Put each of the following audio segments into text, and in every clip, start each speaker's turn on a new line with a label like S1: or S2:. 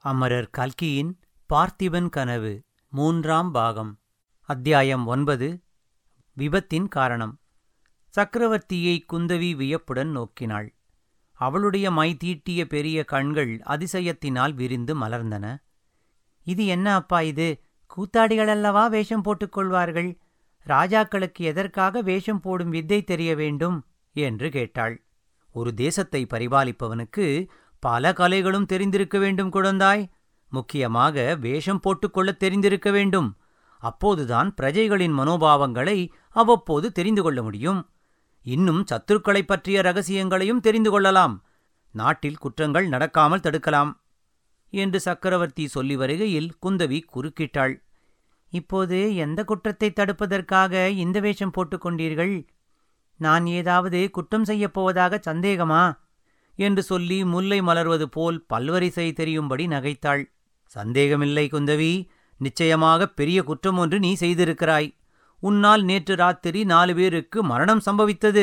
S1: அமரர் கல்கியின் பார்த்திபன் கனவு 3ஆம் பாகம். அத்தியாயம் 9. விபத்தின் காரணம். சக்கரவர்த்தியை குந்தவி வியப்புடன் நோக்கினாள். அவளுடைய மைதீட்டிய பெரிய கண்கள் அதிசயத்தினால் விரிந்து மலர்ந்தன. இது என்ன அப்பா இது? கூத்தாடிகளல்லவா வேஷம் போட்டுக்கொள்வார்கள்? ராஜாக்களுக்கு எதற்காக வேஷம் போடும் வித்தை தெரிய வேண்டும் என்று கேட்டாள். ஒரு தேசத்தை பரிபாலிப்பவனுக்கு பல கலைகளும் தெரிந்திருக்க வேண்டும் குழந்தாய். முக்கியமாக வேஷம் போட்டுக்கொள்ளத் தெரிந்திருக்க வேண்டும். அப்போதுதான் பிரஜைகளின் மனோபாவங்களை அவ்வப்போது தெரிந்து கொள்ள முடியும். இன்னும் சத்துருக்களைப் பற்றிய ரகசியங்களையும் தெரிந்து கொள்ளலாம். நாட்டில் குற்றங்கள் நடக்காமல் தடுக்கலாம் என்று சக்கரவர்த்தி சொல்லி வருகையில் குந்தவி குறுக்கிட்டாள். இப்போது எந்த குற்றத்தை தடுப்பதற்காக இந்த வேஷம் போட்டுக்கொண்டீர்கள்? நான் ஏதாவது குற்றம் செய்யப்போவதாக சந்தேகமா என்று சொல்லி முல்லை மலர்வது போல் பல்வரிசை தெரியும்படி நகைத்தாள். சந்தேகமில்லை குந்தவி, நிச்சயமாக பெரிய குற்றம் ஒன்று நீ செய்திருக்கிறாய். உன்னால் நேற்று ராத்திரி 4 பேருக்கு மரணம் சம்பவித்தது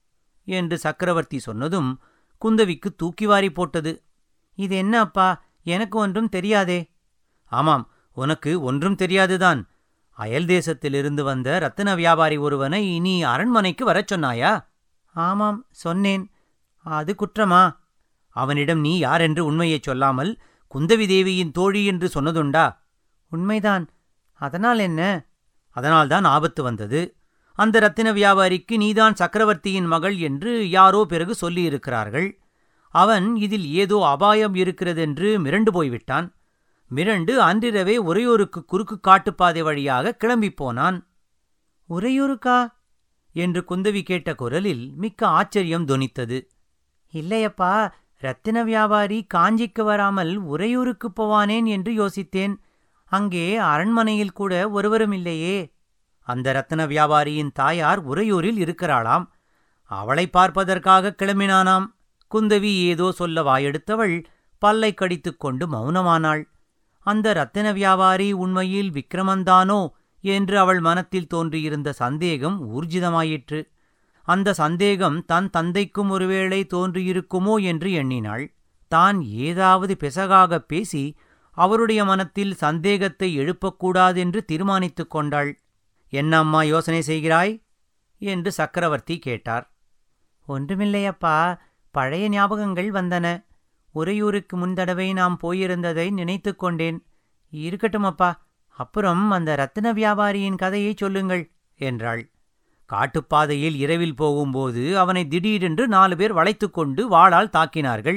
S1: என்று சக்கரவர்த்தி சொன்னதும் குந்தவிக்கு தூக்கி வாரி போட்டது. இது என்ன அப்பா, எனக்கு ஒன்றும் தெரியாதே. ஆமாம், உனக்கு ஒன்றும் தெரியாதுதான். அயல் தேசத்திலிருந்து வந்த ரத்தின வியாபாரி ஒருவனை நீ அரண்மனைக்கு வரச் சொன்னாயா? ஆமாம், சொன்னேன். அது குற்றமா? அவனிடம் நீ யாரென்று உண்மையைச் சொல்லாமல் குந்தவி தேவியின் தோழி என்று சொன்னதுண்டா? உண்மைதான். அதனால் என்ன? அதனால்தான் ஆபத்து வந்தது. அந்த ரத்தின வியாபாரிக்கு நீதான் சக்கரவர்த்தியின் மகள் என்று யாரோ பிறகு சொல்லியிருக்கிறார்கள். அவன் இதில் ஏதோ அபாயம் இருக்கிறதென்று மிரண்டு போய்விட்டான். மிரண்டு அன்றிரவே உறையூருக்கு குறுக்கு காட்டுப்பாதை வழியாக கிளம்பிப் போனான். உறையூருக்கா என்று குந்தவி கேட்ட குரலில் மிக்க ஆச்சரியம் தொனித்தது. இல்லையப்பா, ரத்தின வியாபாரி காஞ்சிக்கு வராமல் உறையூருக்குப் போவானேன் என்று யோசித்தேன். அங்கே அரண்மனையில் கூட ஒருவரும் இல்லையே. அந்த ரத்தின வியாபாரியின் தாயார் உறையூரில் இருக்கிறாளாம். அவளை பார்ப்பதற்காக கிளம்பினானாம். குந்தவி ஏதோ சொல்ல வாயெடுத்தவள் பல்லை கடித்துக் கொண்டு மௌனமானாள். அந்த ரத்தின வியாபாரி உண்மையில் விக்கிரமந்தானோ என்று அவள் மனத்தில் தோன்றியிருந்த சந்தேகம் ஊர்ஜிதமாயிற்று. அந்த சந்தேகம் தன் தந்தைக்கும் ஒருவேளை தோன்றியிருக்குமோ என்று எண்ணினாள். தான் ஏதாவது பிசகாகப் பேசி அவருடைய மனத்தில் சந்தேகத்தை எழுப்பக்கூடாதென்று தீர்மானித்துக் கொண்டாள். என்ன அம்மா யோசனை செய்கிறாய் என்று சக்கரவர்த்தி கேட்டார். ஒன்றுமில்லையப்பா, பழைய ஞாபகங்கள் வந்தன. உறையூருக்கு முன்தடவை நாம் போயிருந்ததை நினைத்துக் கொண்டேன். இருக்கட்டும் அப்பா, அப்புறம் அந்த ரத்தின வியாபாரியின் கதையை சொல்லுங்கள் என்றாள். காட்டுப்பாதையில் இரவில் போகும்போது அவனை திடீரென்று 4 பேர் வளைத்துக்கொண்டு வாளால் தாக்கினார்கள்.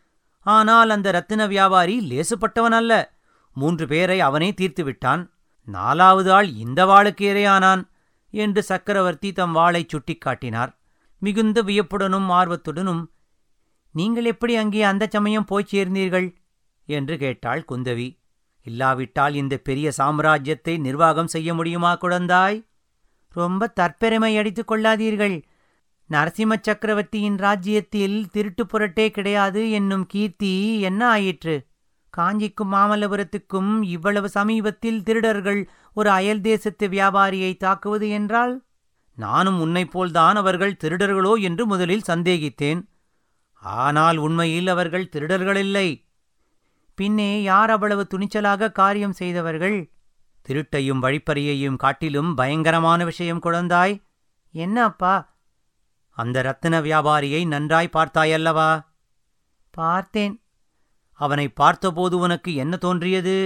S1: ஆனால் அந்த ரத்தின வியாபாரி லேசுப்பட்டவன் அல்ல. 3 பேரை அவனே தீர்த்துவிட்டான். 4வது ஆள் இந்த வாளுக்கு இரையானான் என்று சக்கரவர்த்தி தம் வாளைச் சுட்டிக்காட்டினார். மிகுந்த வியப்புடனும் ஆர்வத்துடனும், நீங்கள் எப்படி அங்கே அந்த சமயம் போய்ச் சேர்ந்தீர்கள் என்று கேட்டாள் குந்தவி. இல்லாவிட்டால் இந்த பெரிய சாம்ராஜ்யத்தை நிர்வாகம் செய்ய முடியுமா குழந்தாய்? ரொம்ப தற்பெருமை அடித்துக் கொள்ளாதீர்கள். நரசிம்ம சக்கரவர்த்தியின் ராஜ்யத்தில் திருட்டு புரட்டே கிடையாது என்னும் கீர்த்தி என்ன ஆயிற்று? காஞ்சிக்கும் மாமல்லபுரத்துக்கும் இவ்வளவு சமீபத்தில் திருடர்கள் ஒரு அயல் தேசத்து வியாபாரியை தாக்குவது என்றால், நானும் உன்னைப்போல்தான் அவர்கள் திருடர்களோ என்று முதலில் சந்தேகித்தேன். ஆனால் உண்மையில் அவர்கள் திருடர்களில்லை. பின்னே யார் அவ்வளவு துணிச்சலாக காரியம் செய்தவர்கள்? திருட்டையும் வழிப்பறியையும் காட்டிலும் பயங்கரமான விஷயம் குழந்தாய். என்ன அப்பா? அந்த ரத்தின வியாபாரியை நன்றாய் பார்த்தாயல்லவா? பார்த்தேன். அவனை பார்த்தபோது உனக்கு என்ன தோன்றியது?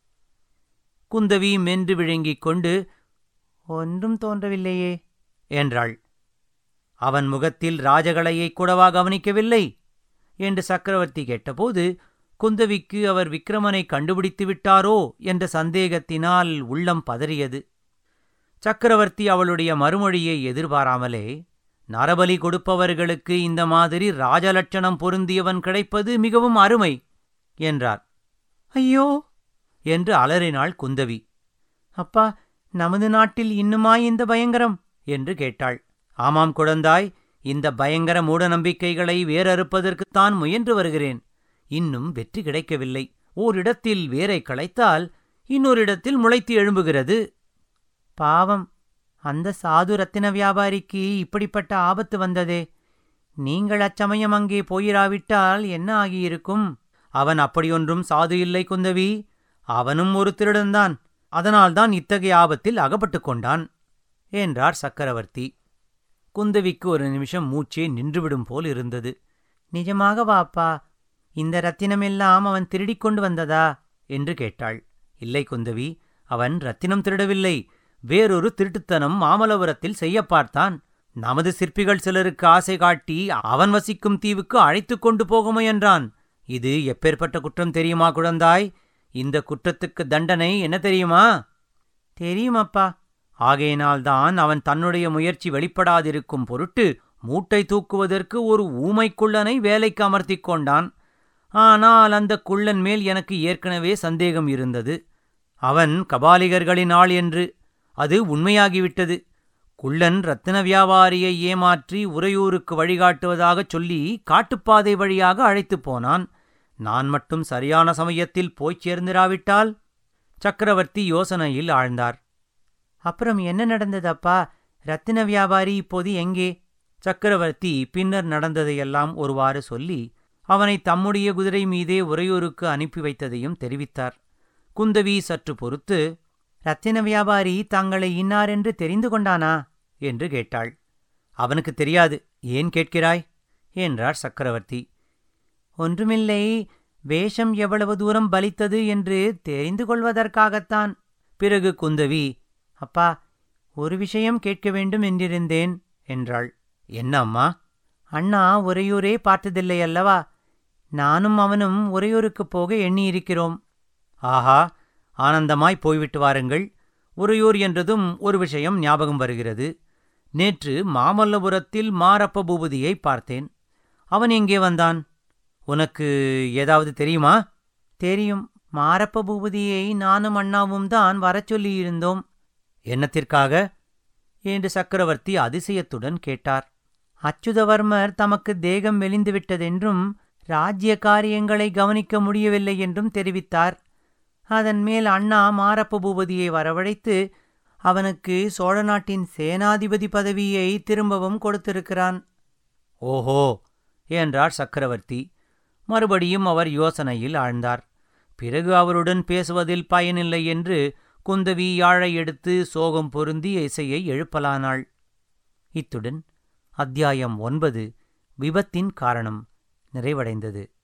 S1: குந்தவி மென்று விழுங்கிக் கொண்டு, ஒன்றும் தோன்றவில்லையே என்றாள். அவன் முகத்தில் ராஜகலையைக் கூடவா கவனிக்கவில்லை என்று சக்கரவர்த்தி கேட்டபோது குந்தவிக்கு அவர் விக்கிரமனை கண்டுபிடித்து விட்டாரோ என்ற சந்தேகத்தினால் உள்ளம் பதறியது. சக்கரவர்த்தி அவளுடைய மறுமொழியை எதிர்பாராமலே, நரபலி கொடுப்பவர்களுக்கு இந்த மாதிரி ராஜலட்சணம் பொருந்தியவன் கிடைப்பது மிகவும் அருமை என்றார். ஐயோ என்று அலறினாள் குந்தவி. அப்பா, நமது நாட்டில் இன்னுமா இந்த பயங்கரம் என்று கேட்டாள். ஆமாம் குழந்தாய், இந்த பயங்கர மூட நம்பிக்கைகளை வேறறுப்பதற்குத்தான் முயன்று வருகிறேன். இன்னும் வெற்றி கிடைக்கவில்லை. ஓரிடத்தில் வேரை களைத்தால் இன்னொரு இடத்தில் முளைத்து எழும்புகிறது. பாவம், அந்த சாது ரத்தின வியாபாரிக்கு இப்படிப்பட்ட ஆபத்து வந்ததே. நீங்கள் அச்சமயம் அங்கே போயிராவிட்டால் என்ன ஆகியிருக்கும்? அவன் அப்படியொன்றும் சாது இல்லை குந்தவி. அவனும் ஒரு திருடன்தான். அதனால்தான் இத்தகைய ஆபத்தில் அகப்பட்டுக் கொண்டான் என்றார் சக்கரவர்த்தி. குந்தவிக்கு ஒரு நிமிஷம் மூச்சே நின்றுவிடும் போல் இருந்தது. நிஜமாகவா அப்பா? இந்த ரத்தினமெல்லாம் அவன் திருடிக் கொண்டு வந்ததா என்று கேட்டாள். இல்லை குந்தவி, அவன் ரத்தினம் திருடவில்லை. வேறொரு திருட்டுத்தனம் மாமல்லபுரத்தில் செய்ய பார்த்தான். நமது சிற்பிகள் சிலருக்கு ஆசை காட்டி அவன் வசிக்கும் தீவுக்கு அழைத்துக் கொண்டு போக முயன்றான். இது எப்பேற்பட்ட குற்றம் தெரியுமா குழந்தாய்? இந்த குற்றத்துக்கு தண்டனை என்ன தெரியுமா? தெரியுமப்பா. ஆகையினால்தான் அவன் தன்னுடைய முயற்சி வெளிப்படாதிருக்கும் பொருட்டு மூட்டை தூக்குவதற்கு ஒரு ஊமைக்குள்ளனை வேலைக்கு அமர்த்திக் கொண்டான். ஆனால் அந்த குள்ளன் மேல் எனக்கு ஏற்கனவே சந்தேகம் இருந்தது. அவன் கபாலிகர்களின் ஆள் என்று. அது உண்மையாகிவிட்டது. குள்ளன் ரத்தின வியாபாரியை ஏமாற்றி உறையூருக்கு வழிகாட்டுவதாகச் சொல்லி காட்டுப்பாதை வழியாக அழைத்துப் போனான். நான் மட்டும் சரியான சமயத்தில் போய்ச் சேர்ந்திராவிட்டால்? சக்கரவர்த்தி யோசனையில் ஆழ்ந்தார். அப்புறம் என்ன நடந்தது அப்பா? ரத்தின வியாபாரி இப்போது எங்கே? சக்கரவர்த்தி பின்னர் நடந்ததையெல்லாம் ஒருவாறு சொல்லி அவனை தம்முடைய குதிரை மீதே உறையூருக்கு அனுப்பி வைத்ததையும் தெரிவித்தார். குந்தவி சற்று பொறுத்து, ரத்தின வியாபாரி தங்களை இன்னாரென்று தெரிந்து கொண்டானா என்று கேட்டாள். அவனுக்கு தெரியாது. ஏன் கேட்கிறாய் என்றார் சக்கரவர்த்தி. ஒன்றுமில்லை, வேஷம் எவ்வளவு தூரம் பலித்தது என்று தெரிந்து கொள்வதற்காகத்தான். பிறகு குந்தவி, அப்பா, ஒரு விஷயம் கேட்க வேண்டும் என்றிருந்தேன் என்றாள். என்ன அம்மா? அண்ணா உறையூரே பார்த்ததில்லை அல்லவா? நானும் அவனும் உறையூருக்குப் போக எண்ணியிருக்கிறோம். ஆஹா, ஆனந்தமாய் போய்விட்டு வாருங்கள். உறையூர் என்றதும் ஒரு விஷயம் ஞாபகம் வருகிறது. நேற்று மாமல்லபுரத்தில் மாரப்ப பூபதியை பார்த்தேன். அவன் எங்கே வந்தான்? உனக்கு ஏதாவது தெரியுமா? தெரியும். மாரப்ப பூபதியை நானும் அண்ணாவும் தான் வரச் சொல்லியிருந்தோம். என்னத்திற்காக என்று சக்கரவர்த்தி அதிசயத்துடன் கேட்டார். அச்சுதவர்மர் தமக்கு தேகம் மெலிந்துவிட்டதென்றும் ராஜ்ய காரியங்களை கவனிக்க முடியவில்லை என்றும் தெரிவித்தார். அதன் மேல் அண்ணா மாரப்ப பூபதியை வரவழைத்து அவனுக்கு சோழ நாட்டின் சேனாதிபதி பதவியை திரும்பவும் கொடுத்திருக்கிறான். ஓஹோ என்றார் சக்கரவர்த்தி. மறுபடியும் அவர் யோசனையில் ஆழ்ந்தார். பிறகு அவருடன் பேசுவதில் பயனில்லை என்று குந்தவி யாழை எடுத்து சோகம் பொருந்தி இசையை எழுப்பலானாள். இத்துடன் அத்தியாயம் 9 விபத்தின் காரணம் நிறைவடைந்தது.